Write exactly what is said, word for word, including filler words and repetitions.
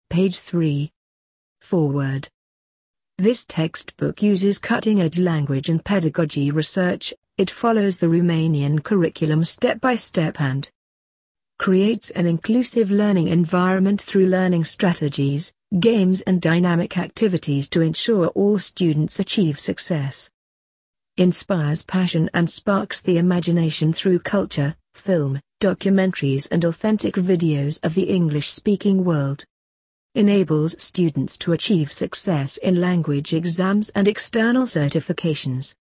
Page three. Forward. This textbook uses cutting-edge language and pedagogy research. It follows the Romanian curriculum step by step and creates an inclusive learning environment through learning strategies, games and dynamic activities to ensure all students achieve success. Inspires passion and sparks the imagination through culture, film, documentaries and authentic videos of the English-speaking world. Enables students to achieve success in language exams and external certifications.